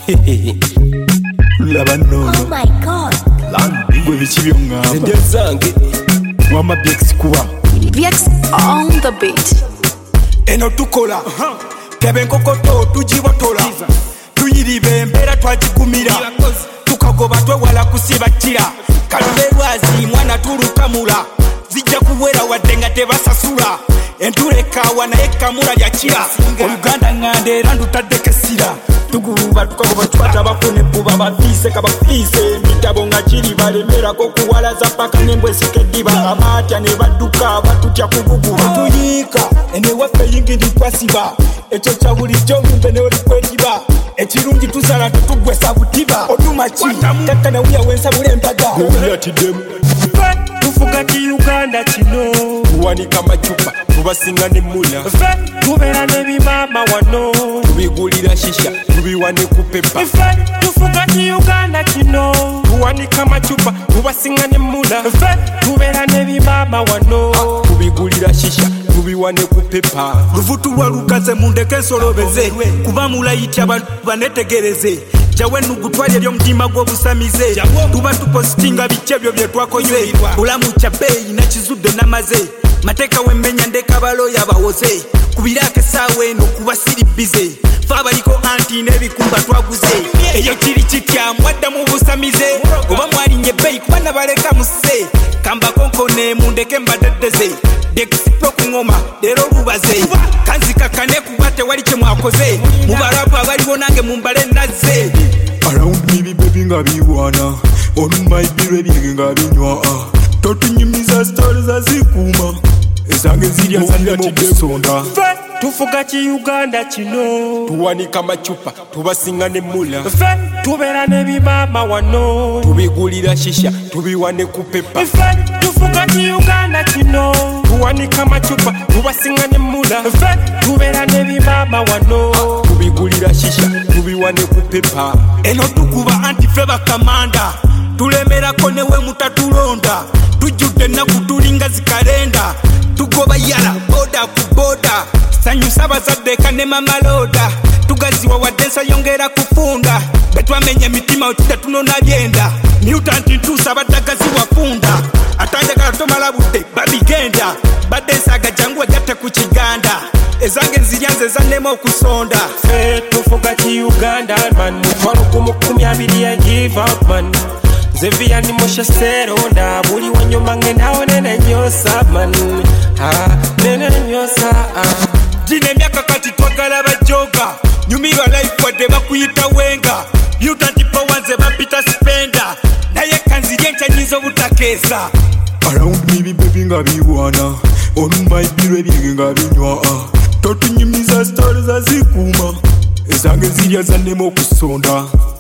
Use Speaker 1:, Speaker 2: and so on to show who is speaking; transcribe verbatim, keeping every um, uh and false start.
Speaker 1: Laba nono.
Speaker 2: Oh my God.
Speaker 1: Lambi. Gwe bichi byongamba.
Speaker 3: Zendia zange.
Speaker 1: Wama B X kuba.
Speaker 2: B X on the beat.
Speaker 4: Eno tukola. Kebe nkokoto tujibotola. Tuyiribe embera twagigumira. Tukagoba twewala kusiba kira. Kalulelwazi mwana tulukamula. Zijja kuwera wadde nga tebasasula. Entuleka naye kamula lya kira. Oluganda ngande era ndutaddeko essira. Tuguruba tukagoba tukwata bafune buba bafiise kabafiise. Mitabo nga kiri balemerako kuwalaza paka n'embwesika eddiba. Amatya ne badduka batutya kubuguba. Tuyiika enewaffe yingi ndikwasiba. Ekyo kya bulijjo ngumbe ne olikwetiba. Ekirungi tusala tutugwesa butiba. Odumaki kaka na wuya wensabula empaga.
Speaker 1: Gweyaatiddemu.
Speaker 3: Tufuga ki Uganda kino.
Speaker 4: Tuwanika macupa tubasinga ne mula.
Speaker 3: Ffe tubeera n'ebimama wano.
Speaker 4: Tubigulira shisha tubiwane ku pepa.
Speaker 3: Ffe tufuga ki Uganda kino.
Speaker 4: Tuwanika macupa tubasinga ne mula.
Speaker 3: Ffe tubeera n'ebimama wano.
Speaker 4: Tubigulira shisha tubiwane ku pepa. Luvutu lwa lukaze mundeke nsolobeze. Kuba mulayiti abantu banetegereze. Jawe nugutwali eby'omutima gw'obusamize. Tuba tupositinga bice byo bye twakoze. Bulamu kya bbeeyi nakizudde namaze. Mateeka wemmenya ndeka baloya bawoze. Kubirako essaawa eno kuba siri bize. Fe abaliko anti n'ebikumba twaguze. Eyo kiri kitya mwadda mu busamize. Oba mwalinnya ebbeeyi kuba nabaleka musse. Kambakonkone mundeke mbadeddeze. Dekisiplo ku ngoma leero lubaze. Kanzikakane kuba tewali kye mwakoze. Mubalapu abaliwo nange mumbale nazze.
Speaker 1: Around me baby nga biwana. On my beer ebyenge nga binywa. Totunyumiza stories azikuma. Esange zirya zandemo kusonda.
Speaker 3: Ffe tufuga ki Uganda kino.
Speaker 4: Tuwanika macupa tubasinga ne mula.
Speaker 3: Ffe tubeera n'ebimama wano.
Speaker 4: Tubigulira shisha tubiwane ku pepa.
Speaker 3: Ffe tufuga ki Uganda kino.
Speaker 4: Tuwanika macupa tubasinga ne mula.
Speaker 3: Ffe tubeera n'ebimama wano.
Speaker 4: Tubigulira shisha tubiwane ku pepa. Eno tukuba anti ffe bakamanda. Tulemerako newe mutatulonda. Tujjudde ennaku tulinga zikalenda. Tugoba yala boda ku boda. Sanyusa abazadde kane mamaloda. Tugaziwa wadde ensayongera kufunda. Betwamenye emitima otudde tunona byenda. Mutant ntuusa baddagazi wafunda. Atanjagala tomala budde babigenda. Badde ensaaga jangu wegatte ku kiganda. Ezange nziryanze zannema okusonda.
Speaker 3: Ffe tufuga ki Uganda man. Mutwalo gumu kkumi abiri ya give up man. Zevia ni mosha seronda. Buli wanyoma ngendawo nene nyosa man. Ha, nene nyosa ah.
Speaker 4: Jine emyaka kati twagala bajoga. Nyumirwa life wadde bakuyita wenga. Mutant power nze bapita spenda. Naye kanzirye nkyanyiza obutakeesa.
Speaker 1: Around me baby nga biwana. On my beer ebyenge nga binywa. Totunyumiza stories azikuma. Esange zirya zannemo kusonda.